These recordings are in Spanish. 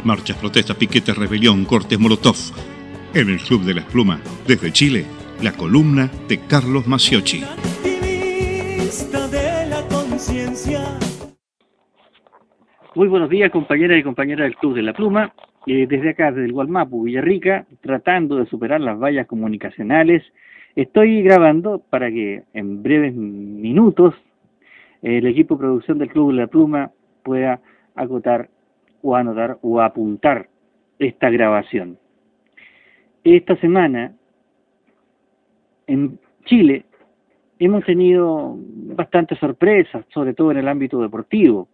Marchas, protestas, piquetes, rebelión, cortes, molotov. En el Club de las Plumas, desde Chile, la columna de Carlos Maciocchi. Muy buenos días, compañeras y compañeras del Club de la Pluma. Desde acá, desde el Gualmapu, Villarrica, tratando de superar las vallas comunicacionales, estoy grabando para que en breves minutos el equipo de producción del Club de la Pluma pueda acotar o anotar o apuntar esta grabación. Esta semana en Chile hemos tenido bastantes sorpresas, sobre todo en el ámbito deportivo.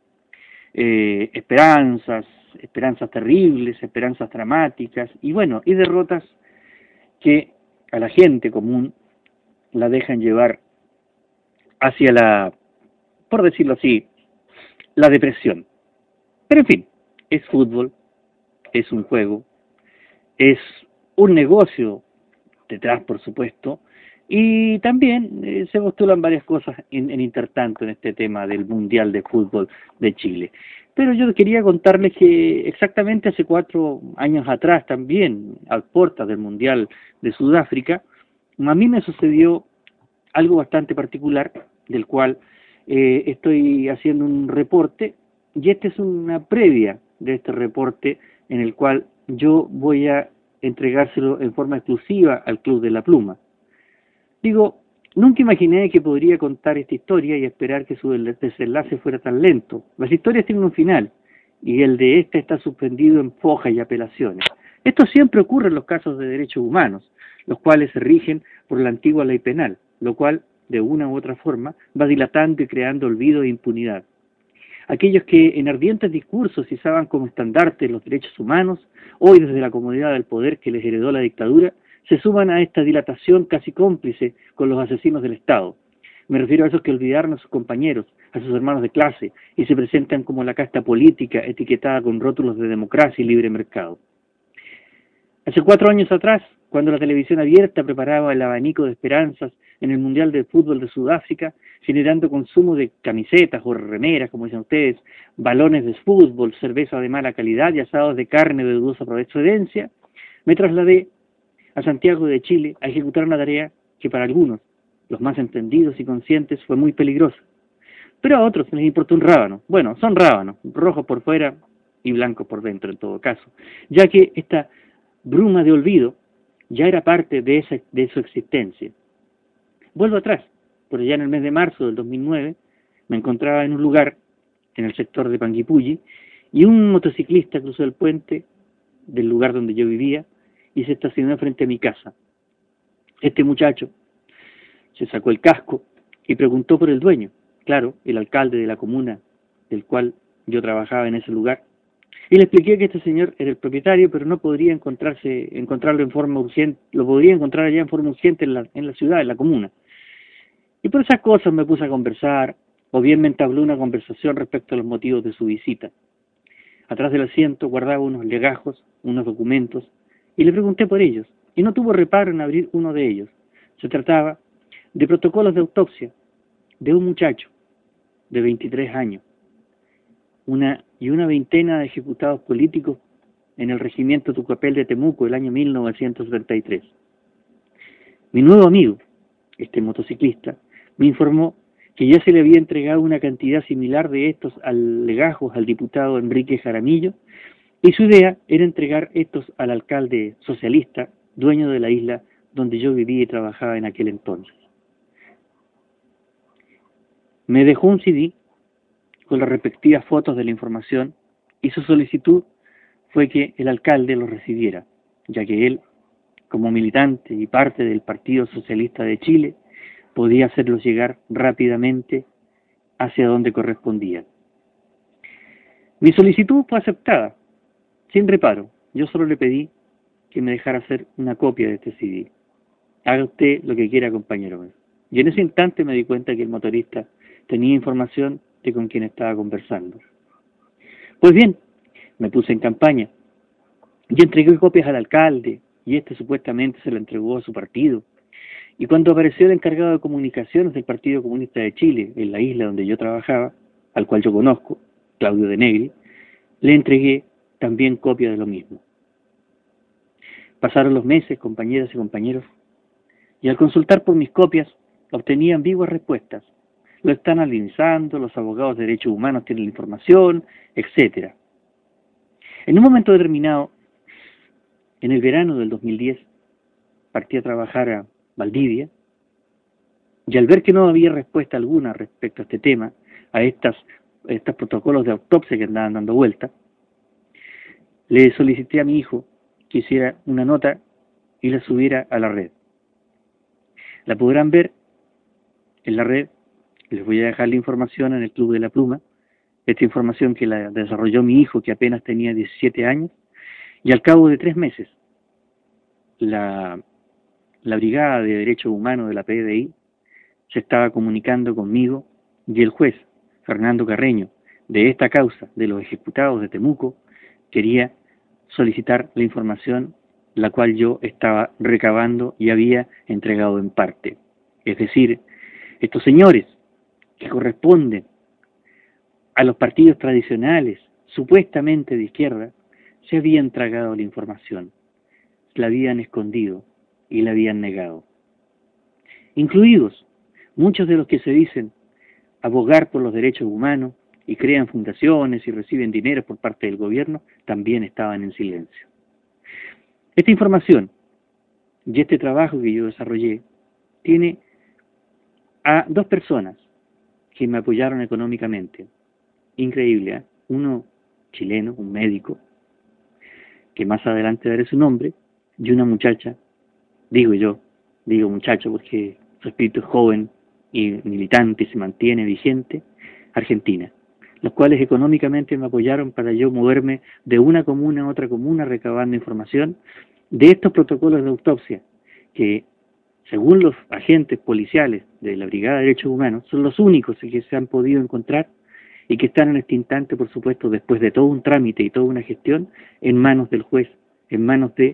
Esperanzas terribles, esperanzas dramáticas y bueno, y derrotas que a la gente común la dejan llevar hacia la, por decirlo así, la depresión. Pero en fin, es fútbol, es un juego, es un negocio detrás, por supuesto, y también se postulan varias cosas en intertanto en este tema del Mundial de Fútbol de Chile. Pero yo quería contarles que exactamente hace 4 años atrás también, a puertas del Mundial de Sudáfrica, a mí me sucedió algo bastante particular, del cual estoy haciendo un reporte, y esta es una previa de este reporte en el cual yo voy a entregárselo en forma exclusiva al Club de la Pluma. Digo, nunca imaginé que podría contar esta historia y esperar que su desenlace fuera tan lento. Las historias tienen un final, y el de esta está suspendido en fojas y apelaciones. Esto siempre ocurre en los casos de derechos humanos, los cuales se rigen por la antigua ley penal, lo cual, de una u otra forma, va dilatando y creando olvido e impunidad. Aquellos que en ardientes discursos izaban como estandarte los derechos humanos, hoy desde la comodidad del poder que les heredó la dictadura, se suman a esta dilatación casi cómplice con los asesinos del Estado. Me refiero a esos que olvidaron a sus compañeros, a sus hermanos de clase, y se presentan como la casta política etiquetada con rótulos de democracia y libre mercado. Hace 4 años atrás, cuando la televisión abierta preparaba el abanico de esperanzas en el Mundial de Fútbol de Sudáfrica, generando consumo de camisetas o remeras, como dicen ustedes, balones de fútbol, cerveza de mala calidad y asados de carne de dudosa procedencia, me trasladé a Santiago de Chile a ejecutar una tarea que para algunos, los más entendidos y conscientes, fue muy peligrosa. Pero a otros les importó un rábano. Bueno, son rábanos, rojos por fuera y blancos por dentro en todo caso, ya que esta bruma de olvido ya era parte de su existencia. Vuelvo atrás, por allá en el mes de marzo del 2009, me encontraba en un lugar, en el sector de Panguipulli, y un motociclista cruzó el puente del lugar donde yo vivía y se estacionó frente a mi casa. Este muchacho se sacó el casco y preguntó por el dueño, claro, el alcalde de la comuna del cual yo trabajaba en ese lugar, y le expliqué que este señor era el propietario, pero no podría encontrarlo en forma urgente, lo podría encontrar allá en forma urgente en la ciudad, en la comuna. Y por esas cosas me puse a conversar, o bien me entabló una conversación respecto a los motivos de su visita. Atrás del asiento guardaba unos legajos, unos documentos, y le pregunté por ellos, y no tuvo reparo en abrir uno de ellos. Se trataba de protocolos de autopsia de un muchacho de 23 años, una veintena de ejecutados políticos en el regimiento Tucapel de Temuco el año 1933. Mi nuevo amigo, este motociclista, me informó que ya se le había entregado una cantidad similar de estos legajos al diputado Enrique Jaramillo, y su idea era entregar estos al alcalde socialista, dueño de la isla donde yo vivía y trabajaba en aquel entonces. Me dejó un CD con las respectivas fotos de la información y su solicitud fue que el alcalde lo recibiera, ya que él, como militante y parte del Partido Socialista de Chile, podía hacerlo llegar rápidamente hacia donde correspondía. Mi solicitud fue aceptada, sin reparo. Yo solo le pedí que me dejara hacer una copia de este CD. Haga usted lo que quiera, compañero. Y en ese instante me di cuenta que el motorista tenía información de con quien estaba conversando. Pues bien, me puse en campaña y entregué copias al alcalde, y este supuestamente se la entregó a su partido. Y cuando apareció el encargado de comunicaciones del Partido Comunista de Chile, en la isla donde yo trabajaba, al cual yo conozco, Claudio de Negri, le entregué también copia de lo mismo. Pasaron los meses, compañeras y compañeros, y al consultar por mis copias, obtenía ambiguas respuestas. Lo están analizando, los abogados de derechos humanos tienen la información, etc. En un momento determinado, en el verano del 2010, partí a trabajar a Valdivia, y al ver que no había respuesta alguna respecto a este tema, a estos protocolos de autopsia que andaban dando vuelta, le solicité a mi hijo que hiciera una nota y la subiera a la red. La podrán ver en la red, les voy a dejar la información en el Club de la Pluma, esta información que la desarrolló mi hijo que apenas tenía 17 años, y al cabo de 3 meses, la Brigada de Derechos Humanos de la PDI se estaba comunicando conmigo y el juez, Fernando Carreño, de esta causa de los ejecutados de Temuco, quería solicitar la información la cual yo estaba recabando y había entregado en parte. Es decir, estos señores que corresponden a los partidos tradicionales, supuestamente de izquierda, se habían tragado la información, la habían escondido y la habían negado. Incluidos muchos de los que se dicen abogar por los derechos humanos y crean fundaciones y reciben dinero por parte del gobierno, también estaban en silencio. Esta información y este trabajo que yo desarrollé tiene a 2 personas que me apoyaron económicamente. Increíble, ¿eh? Uno chileno, un médico, que más adelante daré su nombre, y una muchacha, digo muchacho porque su espíritu es joven y militante y se mantiene vigente, argentina, los cuales económicamente me apoyaron para yo moverme de una comuna a otra comuna recabando información de estos protocolos de autopsia que, según los agentes policiales de la Brigada de Derechos Humanos, son los únicos que se han podido encontrar y que están en este instante, por supuesto, después de todo un trámite y toda una gestión, en manos del juez, en manos de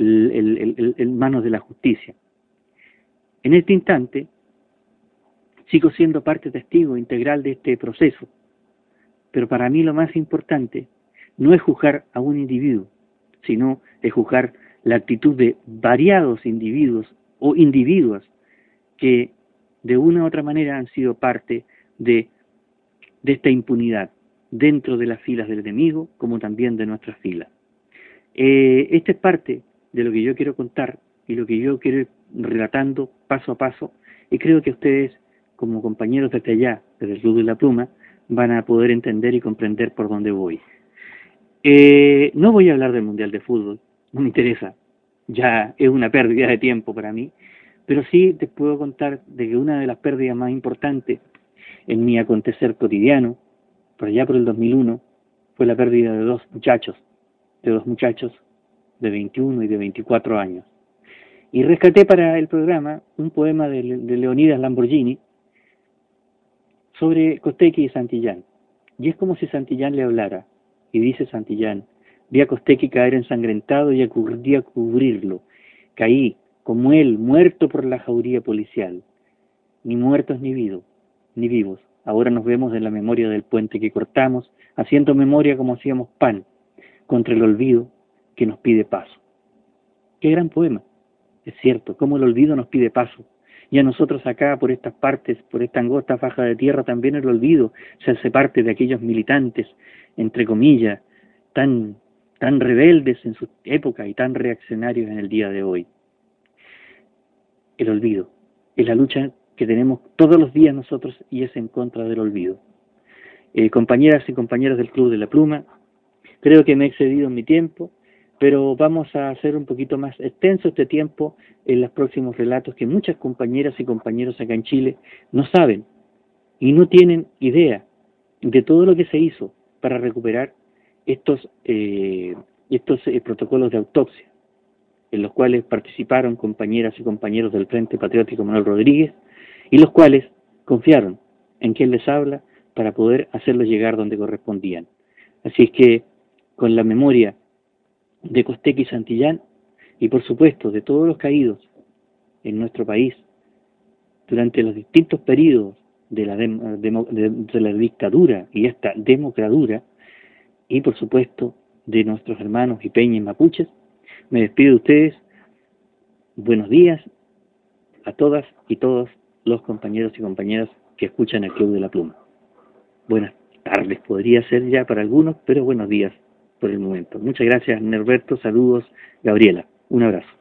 la justicia. En este instante, sigo siendo parte testigo integral de este proceso, pero para mí lo más importante no es juzgar a un individuo, sino es juzgar la actitud de variados individuos o individuas que de una u otra manera han sido parte de esta impunidad dentro de las filas del enemigo como también de nuestras filas. Esta es parte de lo que yo quiero contar y lo que yo quiero ir relatando paso a paso, y creo que ustedes, como compañeros desde allá, desde el Club de la Pluma, van a poder entender y comprender por dónde voy. No voy a hablar del Mundial de Fútbol, no me interesa, ya es una pérdida de tiempo para mí, pero sí te puedo contar de que una de las pérdidas más importantes en mi acontecer cotidiano, por allá por el 2001, fue la pérdida de dos muchachos de 21 y de 24 años. Y rescaté para el programa un poema de Leonidas Lamborghini sobre Costequi y Santillán. Y es como si Santillán le hablara, y dice Santillán: vi a Costequi caer ensangrentado y acudí a cubrirlo. Caí, como él, muerto por la jauría policial. Ni muertos ni vivos. Ahora nos vemos en la memoria del puente que cortamos, haciendo memoria como hacíamos pan, contra el olvido que nos pide paso. Qué gran poema. Es cierto, cómo el olvido nos pide paso. Y a nosotros acá, por estas partes, por esta angosta faja de tierra, también el olvido se hace parte de aquellos militantes, entre comillas, tan rebeldes en su época y tan reaccionarios en el día de hoy. El olvido es la lucha que tenemos todos los días nosotros y es en contra del olvido. Compañeras y compañeros del Club de la Pluma, creo que me he excedido en mi tiempo, pero vamos a hacer un poquito más extenso este tiempo en los próximos relatos que muchas compañeras y compañeros acá en Chile no saben y no tienen idea de todo lo que se hizo para recuperar estos protocolos de autopsia, en los cuales participaron compañeras y compañeros del Frente Patriótico Manuel Rodríguez, y los cuales confiaron en quien les habla para poder hacerlos llegar donde correspondían. Así es que, con la memoria de Costequi y Santillán, y por supuesto de todos los caídos en nuestro país durante los distintos periodos de la dictadura y esta democracia, y por supuesto de nuestros hermanos ipeñes mapuches, me despido de ustedes. Buenos días a todas y todos los compañeros y compañeras que escuchan el Club de la Pluma. Buenas tardes podría ser ya para algunos, pero buenos días por el momento. Muchas gracias, Norberto. Saludos, Gabriela. Un abrazo.